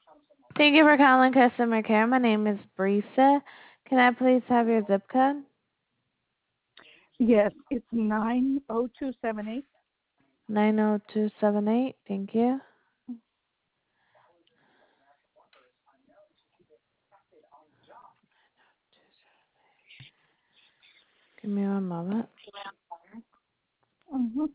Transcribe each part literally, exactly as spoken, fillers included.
Thank you for calling customer care. My name is Brisa. Can I please have your zip code? Yes, it's nine oh two seven eight. nine oh two seven eight. Thank you. Give me one moment. Mm-hmm.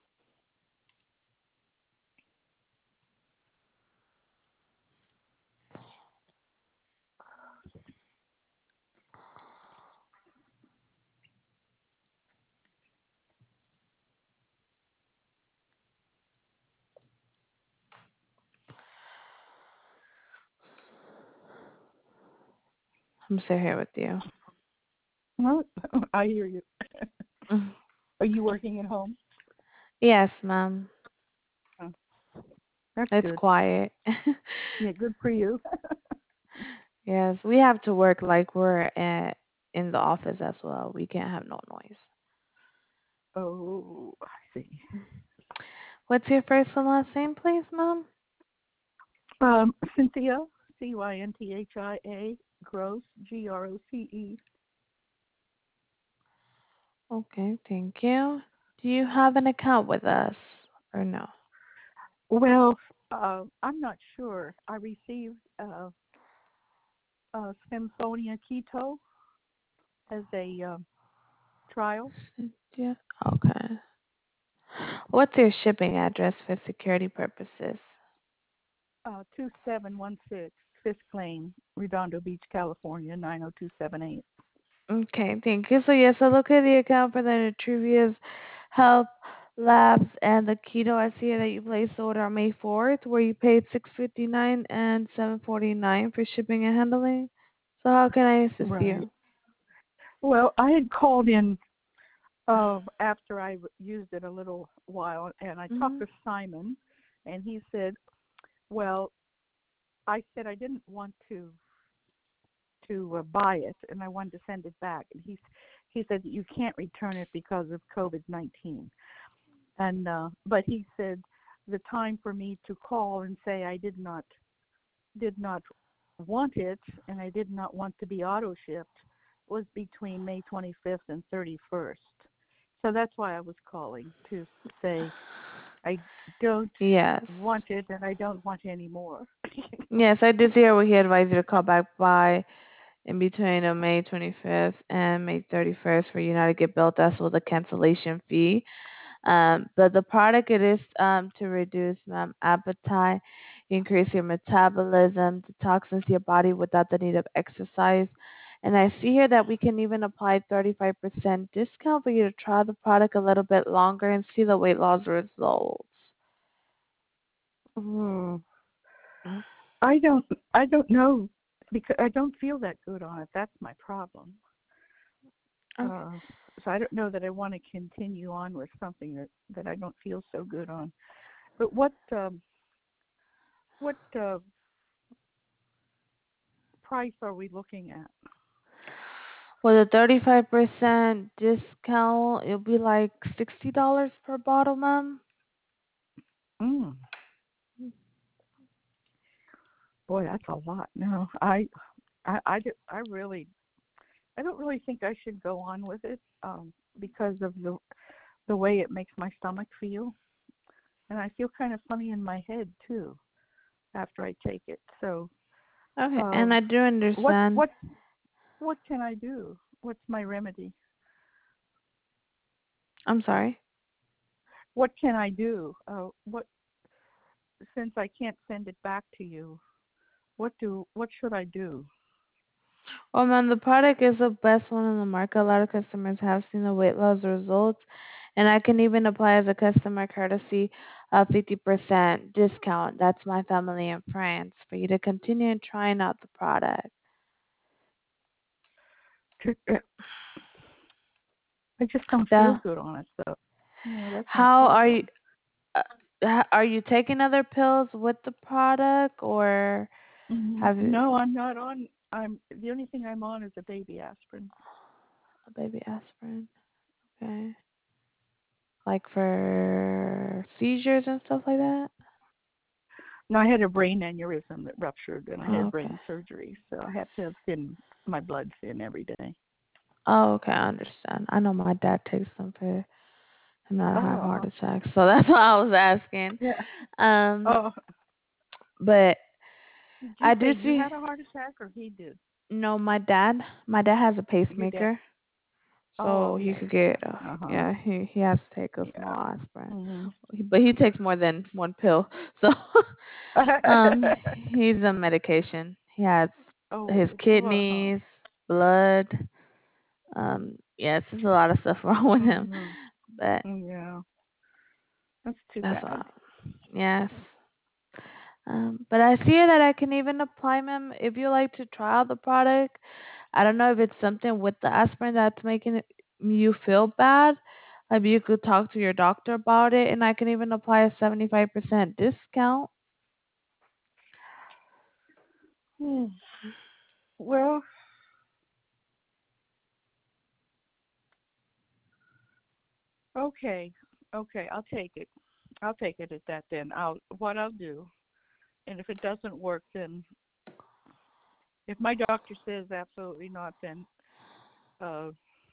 I'm still here with you. Well, I hear you. Mm. Are you working at home? Yes, ma'am. Oh, that's It's good. quiet. Yeah, good for you. Yes, we have to work like we're at, in the office as well. We can't have no noise. Oh, I see. What's your first and last name, please, ma'am? Um, Cynthia, C Y N T H I A, Gross, G R O C E. Okay, thank you. Do you have an account with us or no? Well, uh, I'm not sure. I received uh, uh, Symphonia Keto as a um, trial. Yeah. Okay. What's your shipping address for security purposes? Uh, two seven one six Fisk Lane, Redondo Beach, California, nine oh two seven eight. Okay, thank you. So yes, I look at the account for the Nutrivia's Health Labs and the Keto. I see that you placed the order on May fourth, where you paid six fifty nine and seven forty nine for shipping and handling. So how can I assist Right. you? Well, I had called in uh, after I used it a little while, and I talked Mhm. to Simon, and he said, "Well, I said I didn't want to to uh, buy it, and I wanted to send it back." And he he said that you can't return it because of COVID nineteen. And uh, but he said the time for me to call and say I did not did not want it and I did not want to be auto shipped was between May twenty-fifth and thirty-first. So that's why I was calling to say I don't want Yes. it and I don't want any more. Yes, I did hear where he advised you to call back by in between of May twenty-fifth and May thirty-first for you not to get billed us with a cancellation fee. Um, but the product it is um, to reduce um, appetite, increase your metabolism, detoxes your body without the need of exercise. And I see here that we can even apply thirty-five percent discount for you to try the product a little bit longer and see the weight loss results. Hmm. I don't I don't know because I don't feel that good on it. That's my problem. Okay. Uh, so I don't know that I want to continue on with something that, that I don't feel so good on. But what um, what uh, price are we looking at? With a thirty-five percent discount, it'll be like sixty dollars per bottle, ma'am. Mm, boy, that's a lot. No, I, I, I, do, I really, I don't really think I should go on with it um, because of the the way it makes my stomach feel, and I feel kind of funny in my head too after I take it. So, Okay, uh, and I do what, understand. what, what can I do? What's my remedy? I'm sorry. What can I do? Uh, what since I can't send it back to you? What do what should I do? Well, ma'am, the product is the best one in the market. A lot of customers have seen the weight loss results, and I can even apply as a customer courtesy a fifty percent discount. That's my family and friends for you to continue trying out the product. I just don't feel The, good on it, so you know that's my how are you? problem. Uh, h- are you taking other pills with the product, or Hmm. have you No, I'm not on. I'm the only thing I'm on is a baby aspirin. a baby aspirin? Okay, like for seizures and stuff like that. No, I had a brain aneurysm that ruptured, and I Oh, had okay. brain surgery, so I have to have thin my blood thin every day. Oh, okay, I understand. I know my dad takes them for him not to have heart Oh, attacks, so that's why I was asking. yeah. Um, Oh, but did you I say do you see. had a heart attack or he did? No, my dad. My dad has a Your dad? pacemaker, Oh, so he okay. could get. Uh, Uh huh. yeah, he he has to take a Yeah. small aspirin, Mhm. He- but he takes more than one pill. So, um, he's on medication. He has his Oh, uh huh. kidneys, blood. Um, yes, there's a lot of stuff wrong with him, Mhm. but Yeah, that's too that's why. bad. Yes. Um, but I see that I can even apply them if you like to try out the product. I don't know if it's something with the aspirin that's making it, you feel bad. Maybe you could talk to your doctor about it, and I can even apply a seventy-five percent discount. Hmm. Well, okay, okay. I'll take it. I'll take it at that then. I'll what I'll do, and if it doesn't work, then if my doctor says absolutely not, then uh,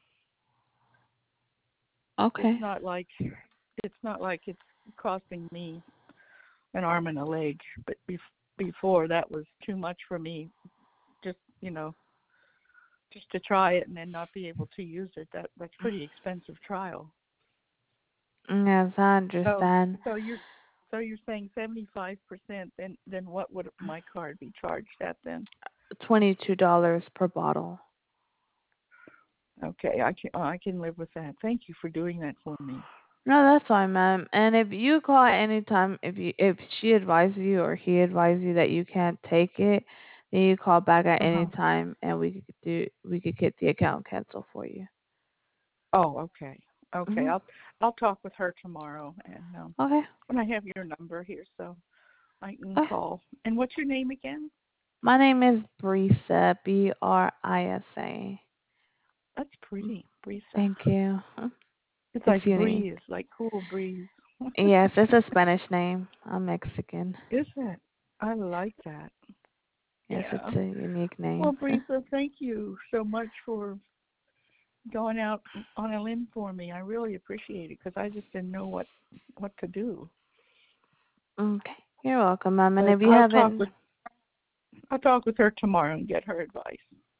it's Okay. not like it's not like it's costing me an arm and a leg. But bef- before that was too much for me. Just you know, just to try it and then not be able to use it. That that's pretty expensive trial. Yes, I So understand. so you're so you're saying seventy five percent. Then then what would my card be charged at then? twenty-two dollars per bottle. Okay, I can I can live with that. Thank you for doing that for me. No, that's fine, ma'am. And if you call at any time, if you if she advises you or he advises you that you can't take it, then you call back at Uh any huh. time, and we could do we could get the account canceled for you. Oh, okay. Okay, Hmm. I'll I'll talk with her tomorrow, and um, Okay. and I have your number here, so I can Okay. call. And what's your name again? My name is Brisa, B R I S A. That's pretty, Brisa. Thank you. It's It's like unique. breeze, like cool breeze. Yes, it's a Spanish name. I'm Mexican. Is it? I like that. Yes, Yeah. it's a unique name. Well, Brisa, thank you so much for going out on a limb for me. I really appreciate it because I just didn't know what what to do. Okay. You're welcome, ma'am. And But if you I'll talk haven't, with I'll talk with her tomorrow and get her advice.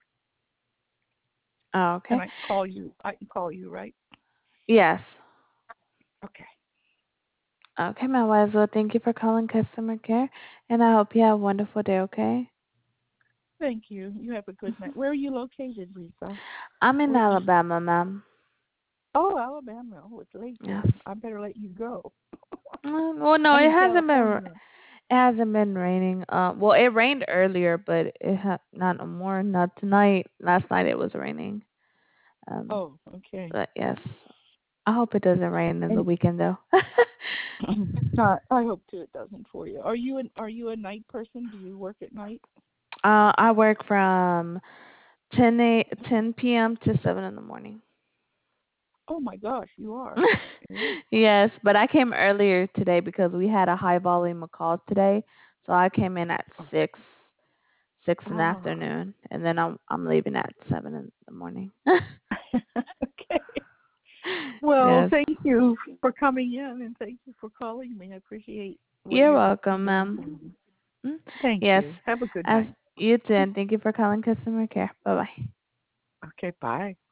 oh, And okay. I can call you. I can call you, right? Yes. Okay. Okay, my wise. Well, thank you for calling customer care, and I hope you have a wonderful day. Okay. Thank you. You have a good night. Where are you located, Lisa? I'm in Where did you? Alabama, ma'am. Oh, Alabama. Oh, it's late Yes. there. I better let you go. Mm, well, no, I'm it in hasn't been. It California. hasn't been raining. Uh, well, it rained earlier, but it ha- not no more. Not tonight. Last night it was raining. Um, Oh, okay. but yes, I hope it doesn't rain in the And weekend though. uh, I hope too it doesn't for you. Are you an Are you a night person? Do you work at night? uh, I work from ten a ten p m to seven in the morning. Oh my gosh, you are. Yeah. Yes, but I came earlier today because we had a high volume of calls today. So I came in at Oh. six, six in the Oh. afternoon, and then I'm I'm leaving at seven in the morning. Okay. Well, Yes, thank you for coming in and thank you for calling me. I appreciate what you're you're welcome, doing for ma'am. me. Mm, Thank yes, you. Have a good as night. you too, and thank you for calling customer care. Bye bye. Okay, bye.